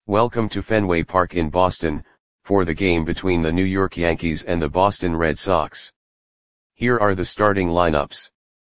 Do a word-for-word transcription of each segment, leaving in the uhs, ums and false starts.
Welcome to Fenway Park in Boston, for the game between the New York Yankees and the Boston Red Sox. Here are the starting lineups.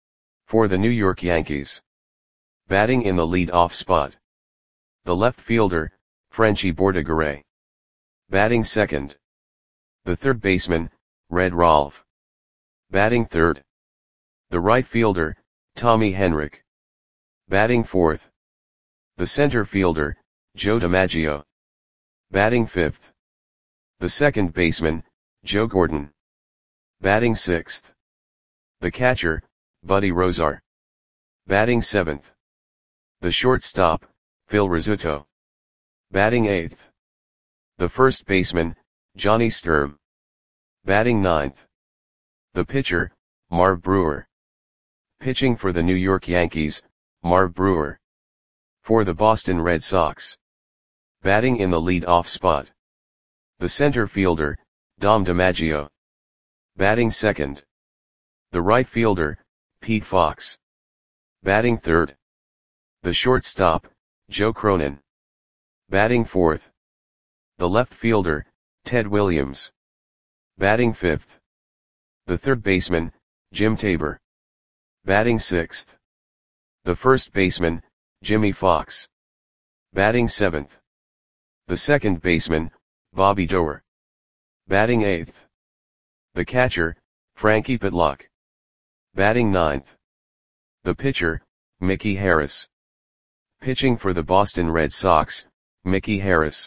For the New York Yankees. Batting in the lead-off spot. The left fielder, Frenchy Bordegaray. Batting second. The third baseman, Red Rolfe. Batting third. The right fielder, Tommy Henrich. Batting fourth. The center fielder, Joe DiMaggio. Batting fifth. The second baseman, Joe Gordon. Batting sixth. The catcher, Buddy Rozar. Batting seventh. The shortstop, Phil Rizzuto. Batting eighth. The first baseman, Johnny Sturm. Batting ninth. The pitcher, Marv Brewer. Pitching for the New York Yankees, Marv Brewer. For the Boston Red Sox. Batting in the lead-off spot. The center fielder, Dom DiMaggio. Batting second. The right fielder, Pete Fox. Batting third. The shortstop, Joe Cronin. Batting fourth. The left fielder, Ted Williams. Batting fifth. The third baseman, Jim Tabor. Batting sixth. The first baseman, Jimmy Fox. Batting seventh. The second baseman, Bobby Doerr. Batting eighth. The catcher, Frankie Pitlock. Batting ninth. The pitcher, Mickey Harris. Pitching for the Boston Red Sox, Mickey Harris.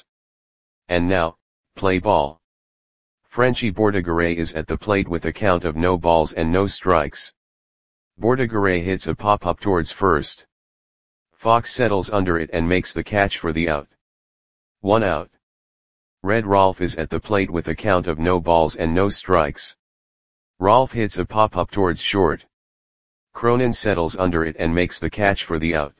And now, play ball. Frenchy Bordegaray is at the plate with a count of no balls and no strikes. Bordegaray hits a pop-up towards first. Fox settles under it and makes the catch for the out. One out. Red Rolfe is at the plate with a count of no balls and no strikes. Rolfe hits a pop-up towards short. Cronin settles under it and makes the catch for the out.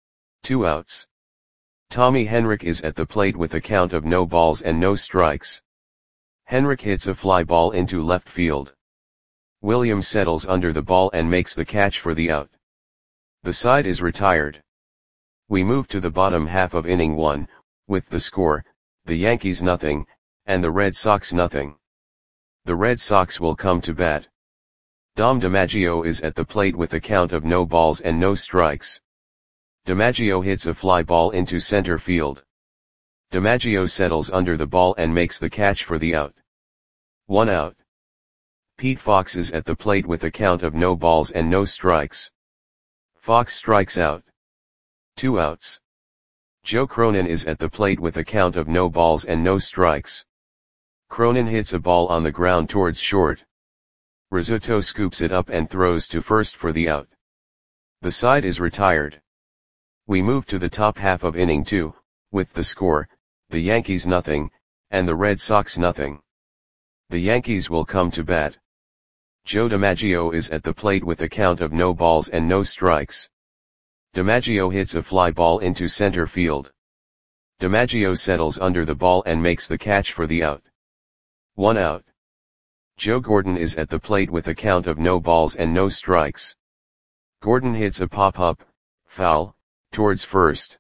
Two outs. Tommy Henrich is at the plate with a count of no balls and no strikes. Henrich hits a fly ball into left field. Williams settles under the ball and makes the catch for the out. The side is retired. We move to the bottom half of inning one, with the score, the Yankees nothing, and the Red Sox nothing. The Red Sox will come to bat. Dom DiMaggio is at the plate with a count of no balls and no strikes. DiMaggio hits a fly ball into center field. DiMaggio settles under the ball and makes the catch for the out. One out. Pete Fox is at the plate with a count of no balls and no strikes. Fox strikes out. Two outs. Joe Cronin is at the plate with a count of no balls and no strikes. Cronin hits a ball on the ground towards short. Rizzuto scoops it up and throws to first for the out. The side is retired. We move to the top half of inning two, with the score, the Yankees nothing, and the Red Sox nothing. The Yankees will come to bat. Joe DiMaggio is at the plate with a count of no balls and no strikes. DiMaggio hits a fly ball into center field. DiMaggio settles under the ball and makes the catch for the out. One out. Joe Gordon is at the plate with a count of no balls and no strikes. Gordon hits a pop-up, foul, towards first.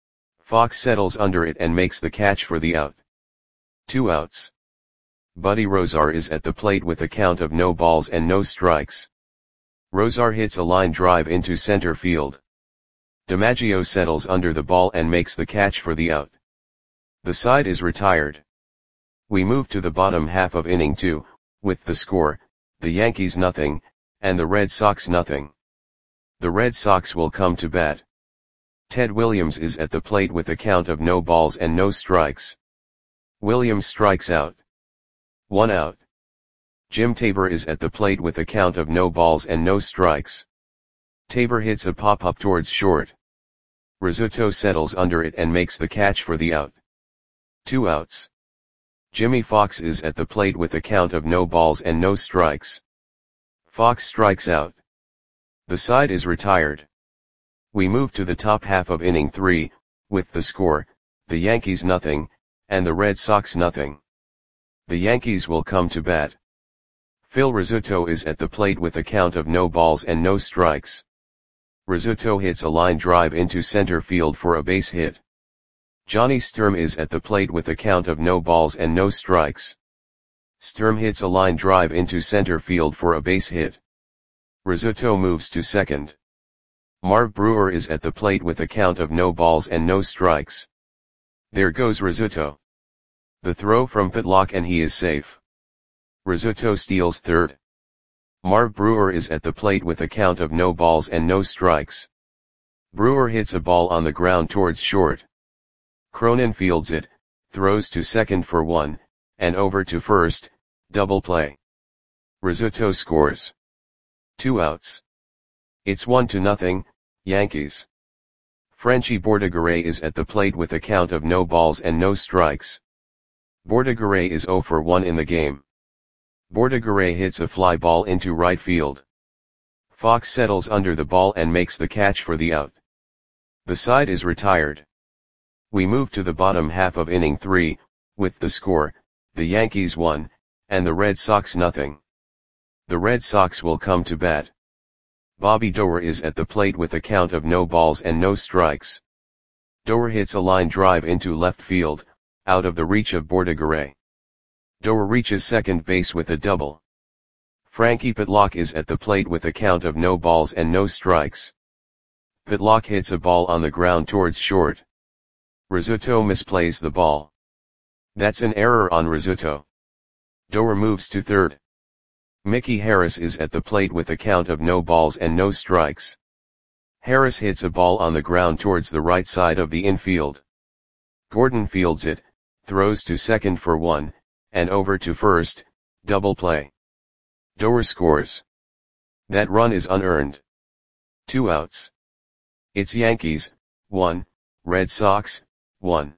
Fox settles under it and makes the catch for the out. Two outs. Buddy Rozar is at the plate with a count of no balls and no strikes. Rozar hits a line drive into center field. DiMaggio settles under the ball and makes the catch for the out. The side is retired. We move to the bottom half of inning two, with the score, the Yankees nothing, and the Red Sox nothing. The Red Sox will come to bat. Ted Williams is at the plate with a count of no balls and no strikes. Williams strikes out. One out. Jim Tabor is at the plate with a count of no balls and no strikes. Tabor hits a pop-up towards short. Rizzuto settles under it and makes the catch for the out. Two outs. Jimmy Fox is at the plate with a count of no balls and no strikes. Fox strikes out. The side is retired. We move to the top half of inning three, with the score, the Yankees nothing, and the Red Sox nothing. The Yankees will come to bat. Phil Rizzuto is at the plate with a count of no balls and no strikes. Rizzuto hits a line drive into center field for a base hit. Johnny Sturm is at the plate with a count of no balls and no strikes. Sturm hits a line drive into center field for a base hit. Rizzuto moves to second. Marv Brewer is at the plate with a count of no balls and no strikes. There goes Rizzuto. The throw from Pitlock and he is safe. Rizzuto steals third. Marv Brewer is at the plate with a count of no balls and no strikes. Brewer hits a ball on the ground towards short. Cronin fields it, throws to second for one, and over to first, double play. Rizzuto scores. Two outs. It's one to nothing, Yankees. Frenchy Bordigaray is at the plate with a count of no balls and no strikes. Bordigaray is zero for one in the game. Bordigaray hits a fly ball into right field. Fox settles under the ball and makes the catch for the out. The side is retired. We move to the bottom half of inning three, with the score, the Yankees one, and the Red Sox nothing. The Red Sox will come to bat. Bobby Doerr is at the plate with a count of no balls and no strikes. Doerr hits a line drive into left field, out of the reach of Bordigaray. Doerr reaches second base with a double. Frankie Pitlock is at the plate with a count of no balls and no strikes. Pitlock hits a ball on the ground towards short. Rizzuto misplays the ball. That's an error on Rizzuto. Doerr moves to third. Mickey Harris is at the plate with a count of no balls and no strikes. Harris hits a ball on the ground towards the right side of the infield. Gordon fields it, throws to second for one, and over to first, double play. Doerr scores. That run is unearned. Two outs. It's Yankees, one, Red Sox, one.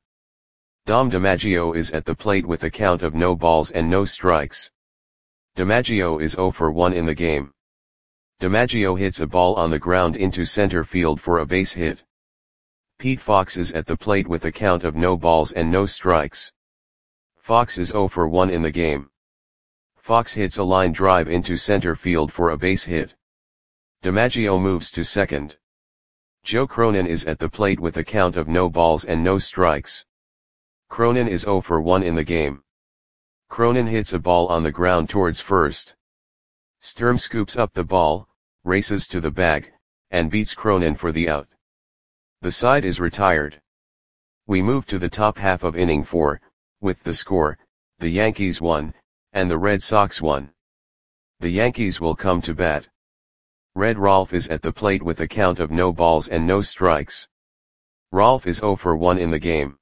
Dom DiMaggio is at the plate with a count of no balls and no strikes. DiMaggio is zero for one in the game. DiMaggio hits a ball on the ground into center field for a base hit. Pete Fox is at the plate with a count of no balls and no strikes. Fox is zero for one in the game. Fox hits a line drive into center field for a base hit. DiMaggio moves to second. Joe Cronin is at the plate with a count of no balls and no strikes. Cronin is zero for one in the game. Cronin hits a ball on the ground towards first. Sturm scoops up the ball, races to the bag, and beats Cronin for the out. The side is retired. We move to the top half of inning four, with the score, the Yankees one, and the Red Sox one. The Yankees will come to bat. Red Rolf is at the plate with a count of no balls and no strikes. Rolf is zero for one in the game.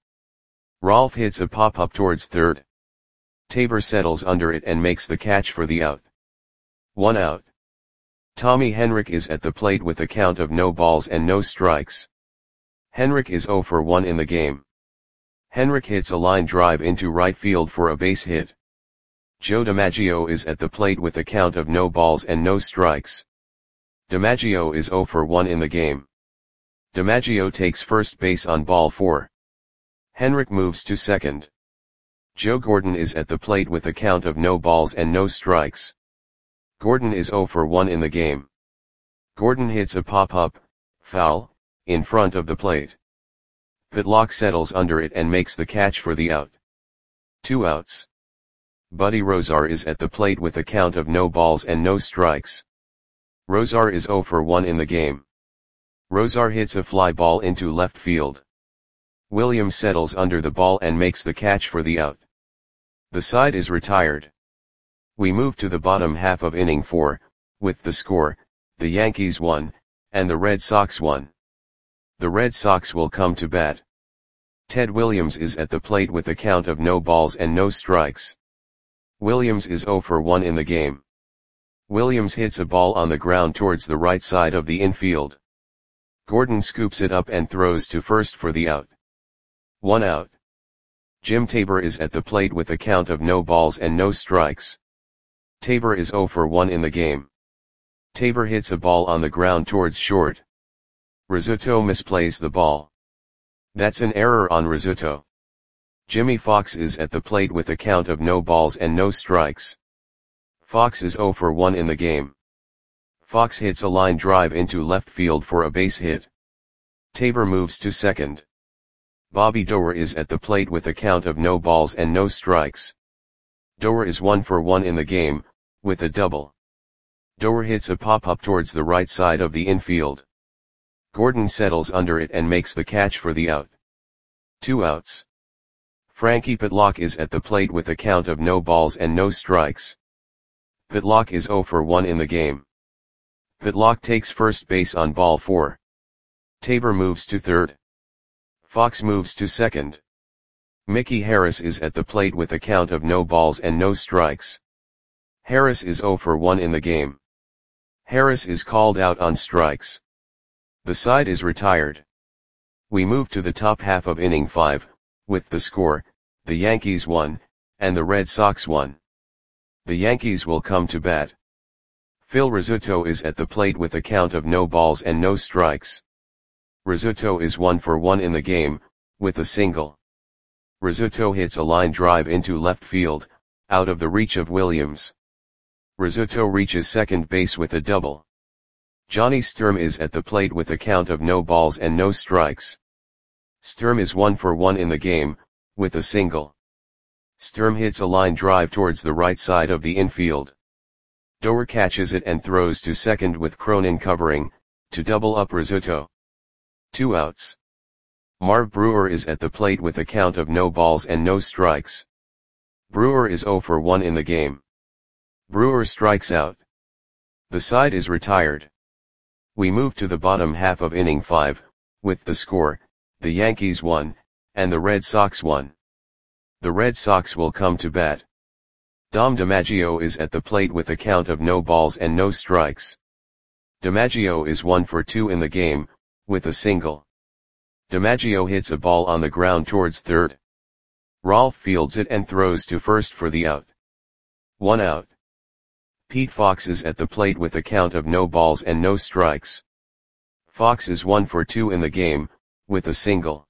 Rolf hits a pop-up towards third. Tabor settles under it and makes the catch for the out. One out. Tommy Henrich is at the plate with a count of no balls and no strikes. Henrich is zero for one in the game. Henrich hits a line drive into right field for a base hit. Joe DiMaggio is at the plate with a count of no balls and no strikes. DiMaggio is zero for one in the game. DiMaggio takes first base on ball four. Henrich moves to second. Joe Gordon is at the plate with a count of no balls and no strikes. Gordon is zero for one in the game. Gordon hits a pop-up, foul, in front of the plate. Pitlock settles under it and makes the catch for the out. Two outs. Buddy Rozar is at the plate with a count of no balls and no strikes. Rozar is zero for one in the game. Rozar hits a fly ball into left field. Williams settles under the ball and makes the catch for the out. The side is retired. We move to the bottom half of inning four, with the score, the Yankees one, and the Red Sox one. The Red Sox will come to bat. Ted Williams is at the plate with a count of no balls and no strikes. Williams is zero for one in the game. Williams hits a ball on the ground towards the right side of the infield. Gordon scoops it up and throws to first for the out. One out. Jim Tabor is at the plate with a count of no balls and no strikes. Tabor is zero for one in the game. Tabor hits a ball on the ground towards short. Rizzuto misplays the ball. That's an error on Rizzuto. Jimmy Fox is at the plate with a count of no balls and no strikes. Fox is zero for one in the game. Fox hits a line drive into left field for a base hit. Tabor moves to second. Bobby Doerr is at the plate with a count of no balls and no strikes. Doerr is one for one in the game, with a double. Doerr hits a pop-up towards the right side of the infield. Gordon settles under it and makes the catch for the out. Two outs. Frankie Pitlock is at the plate with a count of no balls and no strikes. Pitlock is zero for one in the game. Pitlock takes first base on ball four. Tabor moves to third. Fox moves to second. Mickey Harris is at the plate with a count of no balls and no strikes. Harris is zero for one in the game. Harris is called out on strikes. The side is retired. We move to the top half of inning five, with the score, the Yankees won, and the Red Sox won. The Yankees will come to bat. Phil Rizzuto is at the plate with a count of no balls and no strikes. Rizzuto is one for one in the game, with a single. Rizzuto hits a line drive into left field, out of the reach of Williams. Rizzuto reaches second base with a double. Johnny Sturm is at the plate with a count of no balls and no strikes. Sturm is one for one in the game, with a single. Sturm hits a line drive towards the right side of the infield. Doerr catches it and throws to second with Cronin covering, to double up Rizzuto. Two outs. Marv Brewer is at the plate with a count of no balls and no strikes. Brewer is zero for one in the game. Brewer strikes out. The side is retired. We move to the bottom half of inning five, with the score, the Yankees won, and the Red Sox won. The Red Sox will come to bat. Dom DiMaggio is at the plate with a count of no balls and no strikes. DiMaggio is one for two in the game, with a single. DiMaggio hits a ball on the ground towards third. Rolf fields it and throws to first for the out. One out. Pete Fox is at the plate with a count of no balls and no strikes. Fox is one for two in the game, with a single.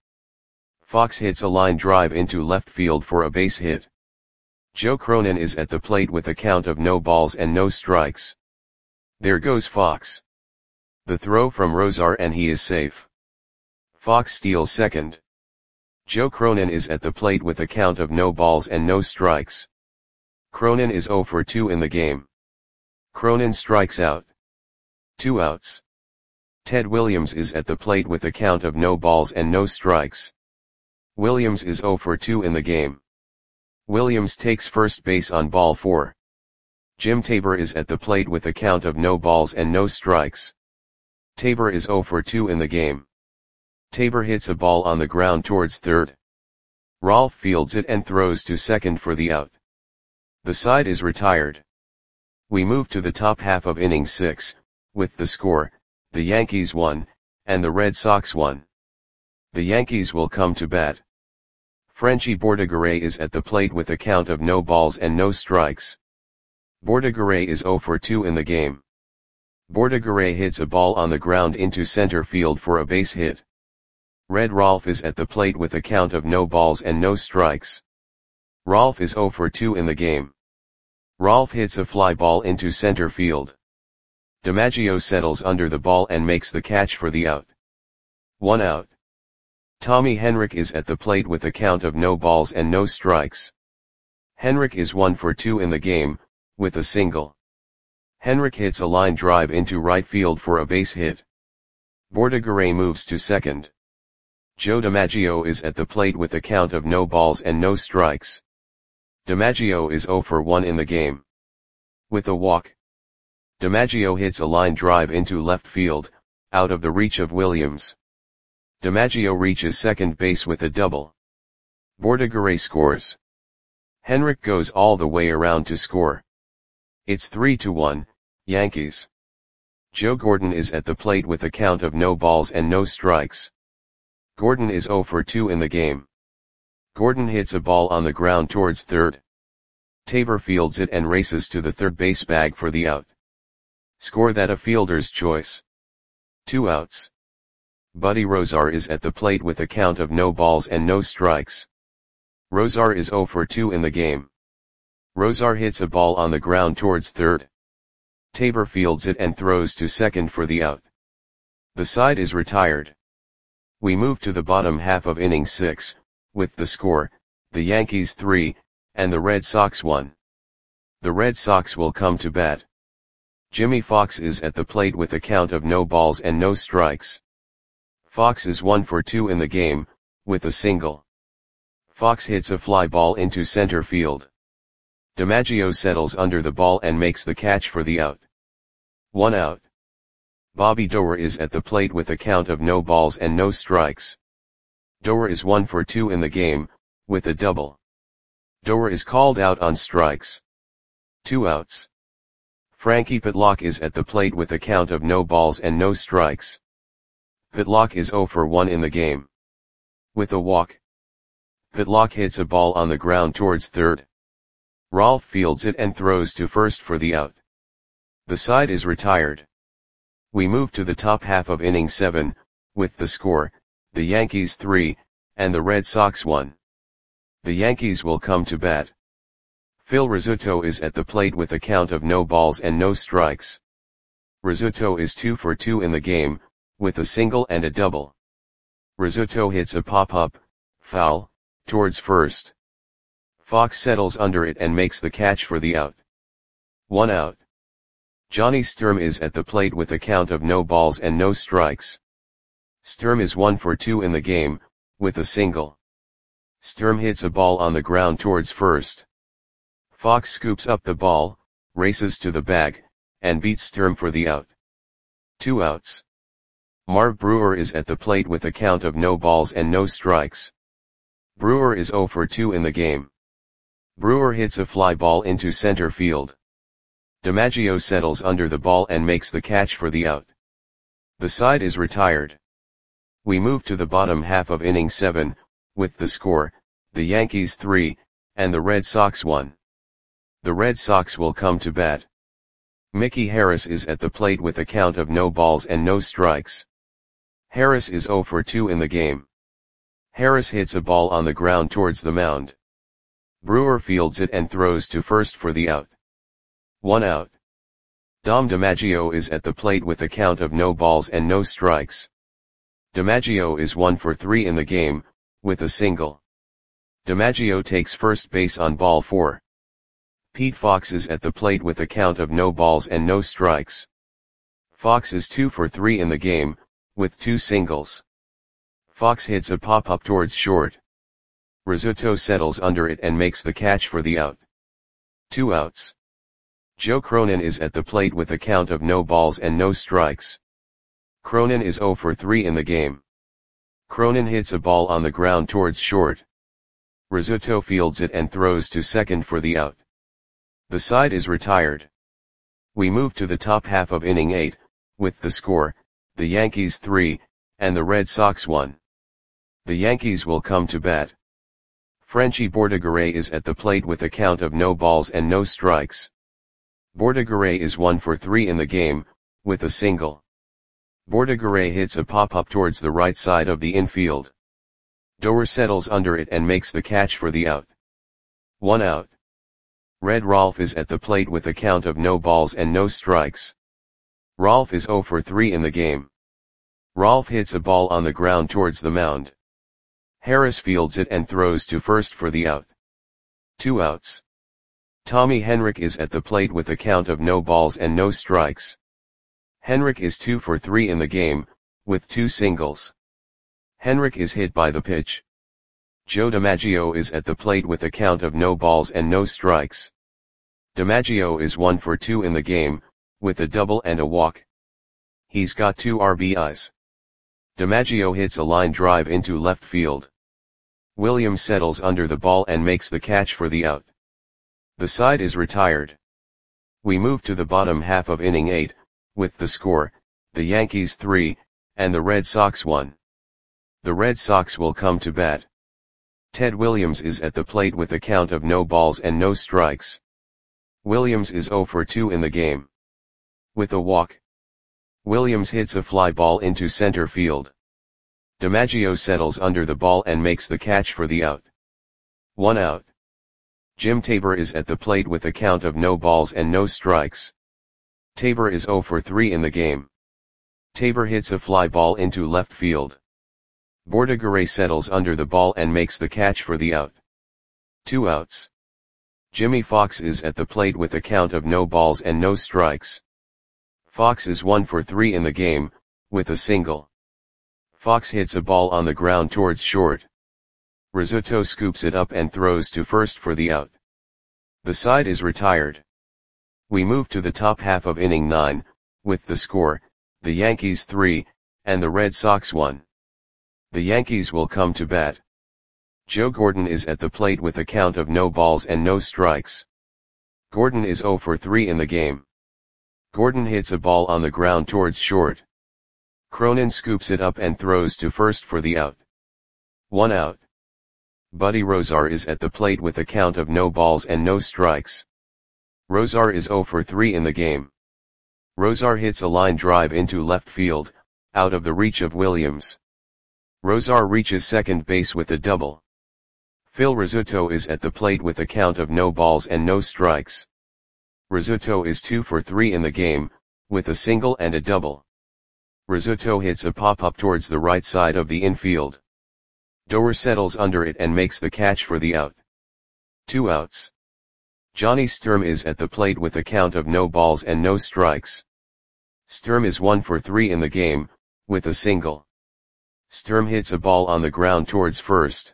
Fox hits a line drive into left field for a base hit. Joe Cronin is at the plate with a count of no balls and no strikes. There goes Fox. The throw from Rosar and he is safe. Fox steals second. Joe Cronin is at the plate with a count of no balls and no strikes. Cronin is zero for two in the game. Cronin strikes out. Two outs. Ted Williams is at the plate with a count of no balls and no strikes. Williams is zero for two in the game. Williams takes first base on ball four. Jim Tabor is at the plate with a count of no balls and no strikes. Tabor is zero for two in the game. Tabor hits a ball on the ground towards third. Rolf fields it and throws to second for the out. The side is retired. We move to the top half of inning six, with the score, the Yankees won, and the Red Sox won. The Yankees will come to bat. Frenchy Bordigaray is at the plate with a count of no balls and no strikes. Bordigaray is zero for two in the game. Bordigaray hits a ball on the ground into center field for a base hit. Red Rolf is at the plate with a count of no balls and no strikes. Rolf is zero for two in the game. Rolf hits a fly ball into center field. DiMaggio settles under the ball and makes the catch for the out. One out. Tommy Henrich is at the plate with a count of no balls and no strikes. Henrich is one for two in the game, with a single. Henrich hits a line drive into right field for a base hit. Bordigaray moves to second. Joe DiMaggio is at the plate with a count of no balls and no strikes. DiMaggio is zero for one in the game. With a walk. DiMaggio hits a line drive into left field, out of the reach of Williams. DiMaggio reaches second base with a double. Bordigaray scores. Henrich goes all the way around to score. It's three to one, Yankees. Joe Gordon is at the plate with a count of no balls and no strikes. Gordon is zero for two in the game. Gordon hits a ball on the ground towards third. Tabor fields it and races to the third base bag for the out. Score that a fielder's choice. Two outs. Buddy Rosar is at the plate with a count of no balls and no strikes. Rosar is zero for two in the game. Rosar hits a ball on the ground towards third. Tabor fields it and throws to second for the out. The side is retired. We move to the bottom half of inning six, with the score, the Yankees three, and the Red Sox one. The Red Sox will come to bat. Jimmy Fox is at the plate with a count of no balls and no strikes. Fox is one for two in the game, with a single. Fox hits a fly ball into center field. DiMaggio settles under the ball and makes the catch for the out. One out. Bobby Doerr is at the plate with a count of no balls and no strikes. Doerr is one for two in the game, with a double. Doerr is called out on strikes. Two outs. Frankie Pitlock is at the plate with a count of no balls and no strikes. Pitlock is zero for one in the game. With a walk. Pitlock hits a ball on the ground towards third. Rolfe fields it and throws to first for the out. The side is retired. We move to the top half of inning seven, with the score, the Yankees three, and the Red Sox one. The Yankees will come to bat. Phil Rizzuto is at the plate with a count of no balls and no strikes. Rizzuto is two for two in the game, with a single and a double. Rizzuto hits a pop-up, foul, towards first. Fox settles under it and makes the catch for the out. One out. Johnny Sturm is at the plate with a count of no balls and no strikes. Sturm is one for two in the game, with a single. Sturm hits a ball on the ground towards first. Fox scoops up the ball, races to the bag, and beats Sturm for the out. Two outs. Marv Brewer is at the plate with a count of no balls and no strikes. Brewer is zero for two in the game. Brewer hits a fly ball into center field. DiMaggio settles under the ball and makes the catch for the out. The side is retired. We move to the bottom half of inning seven, with the score, the Yankees three, and the Red Sox one. The Red Sox will come to bat. Mickey Harris is at the plate with a count of no balls and no strikes. Harris is zero for two in the game. Harris hits a ball on the ground towards the mound. Brewer fields it and throws to first for the out. One out. Dom DiMaggio is at the plate with a count of no balls and no strikes. DiMaggio is one for three in the game, with a single. DiMaggio takes first base on ball four. Pete Fox is at the plate with a count of no balls and no strikes. Fox is two for three in the game, with two singles. Fox hits a pop-up towards short. Rizzuto settles under it and makes the catch for the out. Two outs. Joe Cronin is at the plate with a count of no balls and no strikes. Cronin is zero for three in the game. Cronin hits a ball on the ground towards short. Rizzuto fields it and throws to second for the out. The side is retired. We move to the top half of inning eight, with the score, the Yankees three, and the Red Sox one. The Yankees will come to bat. Frenchie Bordegaray is at the plate with a count of no balls and no strikes. Bordegaray is one for three in the game, with a single. Bordegaray hits a pop-up towards the right side of the infield. Doerr settles under it and makes the catch for the out. One out. Red Rolfe is at the plate with a count of no balls and no strikes. Rolfe is zero for three in the game. Rolfe hits a ball on the ground towards the mound. Harris fields it and throws to first for the out. Two outs. Tommy Henrich is at the plate with a count of no balls and no strikes. Henrich is two for three in the game, with two singles. Henrich is hit by the pitch. Joe DiMaggio is at the plate with a count of no balls and no strikes. DiMaggio is one for two in the game, with a double and a walk. He's got two R B Is. DiMaggio hits a line drive into left field. Williams settles under the ball and makes the catch for the out. The side is retired. We move to the bottom half of inning eight, with the score, the Yankees three, and the Red Sox one. The Red Sox will come to bat. Ted Williams is at the plate with a count of no balls and no strikes. Williams is zero for two in the game. With a walk. Williams hits a fly ball into center field. DiMaggio settles under the ball and makes the catch for the out. One out. Jim Tabor is at the plate with a count of no balls and no strikes. Tabor is zero for three in the game. Tabor hits a fly ball into left field. Bordigaray settles under the ball and makes the catch for the out. Two outs. Jimmy Fox is at the plate with a count of no balls and no strikes. Fox is one for three in the game, with a single. Fox hits a ball on the ground towards short. Rizzuto scoops it up and throws to first for the out. The side is retired. We move to the top half of inning nine, with the score, the Yankees three, and the Red Sox one. The Yankees will come to bat. Joe Gordon is at the plate with a count of no balls and no strikes. Gordon is zero for three in the game. Gordon hits a ball on the ground towards short. Cronin scoops it up and throws to first for the out. One out. Buddy Rozar is at the plate with a count of no balls and no strikes. Rozar is zero for three in the game. Rozar hits a line drive into left field, out of the reach of Williams. Rozar reaches second base with a double. Phil Rizzuto is at the plate with a count of no balls and no strikes. Rizzuto is two for three in the game, with a single and a double. Rizzuto hits a pop-up towards the right side of the infield. Doer settles under it and makes the catch for the out. Two outs. Johnny Sturm is at the plate with a count of no balls and no strikes. Sturm is one for three in the game, with a single. Sturm hits a ball on the ground towards first.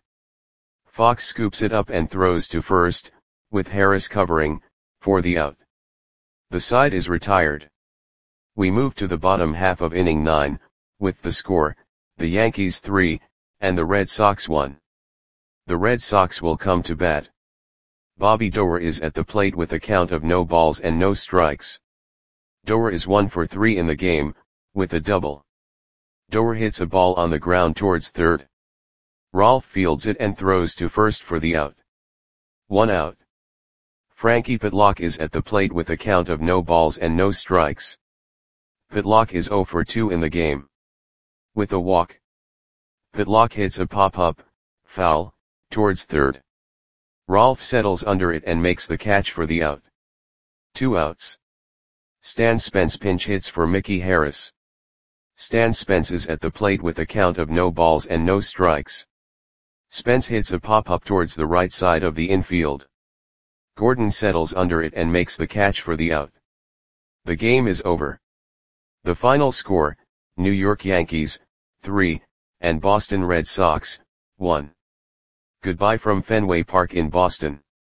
Fox scoops it up and throws to first, with Harris covering, for the out. The side is retired. We move to the bottom half of inning nine, with the score, the Yankees three, and the Red Sox one. The Red Sox will come to bat. Bobby Doer is at the plate with a count of no balls and no strikes. Doer is one for three in the game, with a double. Doer hits a ball on the ground towards third. Rolfe fields it and throws to first for the out. One out. Frankie Pitlock is at the plate with a count of no balls and no strikes. Pitlock is zero for two in the game. With a walk. Pitlock hits a pop-up, foul, towards third. Rolfe settles under it and makes the catch for the out. Two outs. Stan Spence pinch hits for Mickey Harris. Stan Spence is at the plate with a count of no balls and no strikes. Spence hits a pop-up towards the right side of the infield. Gordon settles under it and makes the catch for the out. The game is over. The final score, New York Yankees, three, and Boston Red Sox, one. Goodbye from Fenway Park in Boston.